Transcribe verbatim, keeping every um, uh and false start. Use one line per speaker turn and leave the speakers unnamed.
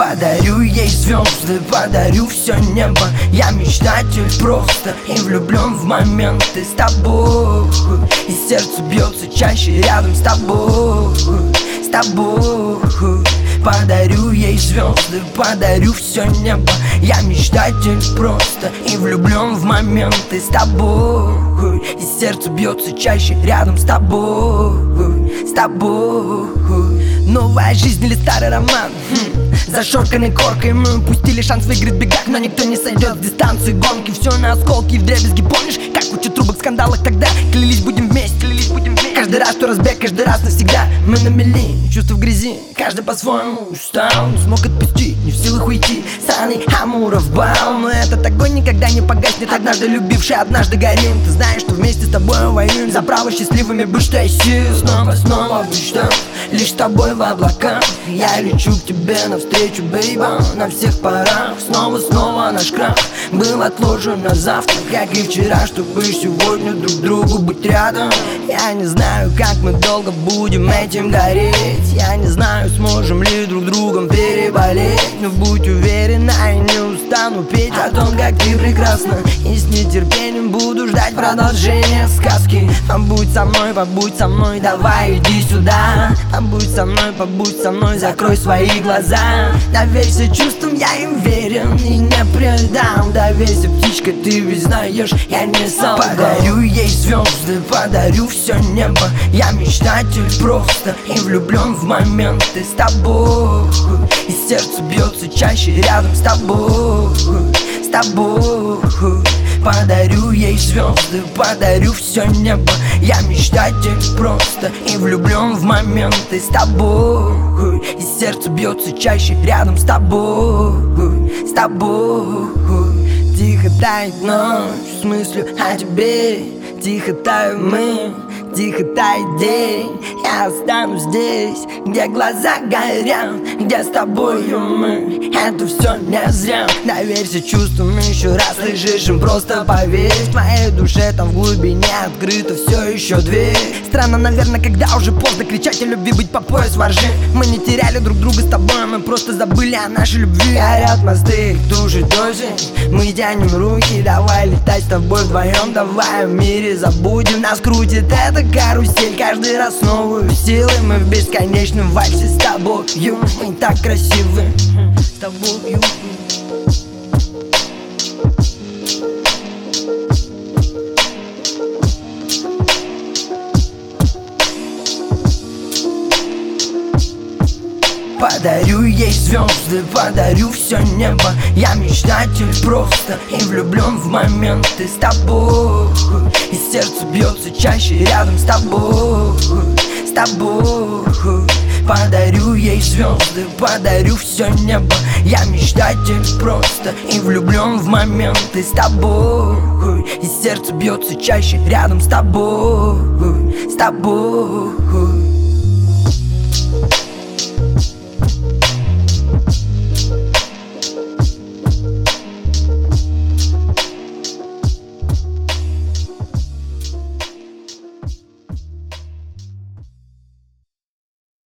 Подарю ей звезды, подарю все небо. Я мечтатель просто и влюблен в моменты с тобой. И сердце бьется чаще рядом с тобой, с тобой. Подарю ей звезды, подарю все небо. Я мечтатель просто и влюблен в моменты с тобой. И сердце бьется чаще рядом с тобой, с тобой. Новая жизнь или старый роман? Хм. Зашорканной коркой мы упустили шанс выиграть в бегах, но никто не сойдет в дистанцию гонки. Все на осколки и вдребезги, помнишь, как куча трубок в скандалах тогда? Клялись будем вместе, клялись будем вместе. Каждый раз, что разбег, каждый раз навсегда. Мы на мели, чувства в грязи, каждый по-своему устал, не смог отпустить, не в силах уйти. Саный Амуров бал, но этот огонь никогда не погаснет. Однажды любивший, однажды горим. Ты знаешь, что вместе с тобой воюем за право счастливыми быть, что есть сил. Снова, снова мечтам, лишь с тобой в облаках. Я лечу к тебе навстречу, бейба, на всех парах. Снова, снова наш крах был отложен на завтра, как и вчера, чтобы сегодня друг другу быть рядом. Я не знаю, как мы долго будем этим гореть. Я не знаю, сможем ли друг другом переболеть. Но будь уверена, я не устану петь о том, как ты прекрасна. И с нетерпением буду ждать продолжения сказки. Побудь со мной, побудь со мной, давай иди сюда. Побудь со мной, побудь со мной, закрой свои глаза. Доверься чувствам, я им верен и не предам. Доверься, птичка, ты ведь знаешь, я не солгал. Подарю ей звезды, подарю все небо. Я мечтатель просто и влюблен в моменты с тобой. И сердце бьется чаще рядом с тобой, с тобой. Подарю ей звезды, подарю все небо. Я мечтатель просто и влюблен в моменты с тобой. И сердце бьется чаще рядом с тобой, с тобой. Тихо тает ночь с мыслью о тебе. Тихо таем мы, тихо тает день. Я останусь здесь, где глаза горят, где с тобою мы. Это все не зря. Доверься чувствам еще раз, слышишь им, просто поверь. В твоей душе там в глубине открыта все еще дверь. Странно, наверное, когда уже поздно кричать о любви, быть по пояс во ржи. Мы не теряли друг друга с тобой, мы просто забыли о нашей любви. Горят мосты, их тушит дождь. Мы тянем руки, давай летать с тобой вдвоем. Давай в мире забудем, нас крутит эта карусель. Каждый раз новую силы, мы в бесконечном вальсе с тобою. Мы так красивы с тобою. Подарю ей звезды, подарю все небо. Я мечтатель просто и влюблен в моменты с тобой. И сердце бьется чаще рядом с тобой, с тобой. Подарю ей звезды, подарю все небо. Я мечтатель просто и влюблен в моменты с тобой. И сердце бьется чаще рядом с тобой, с тобой.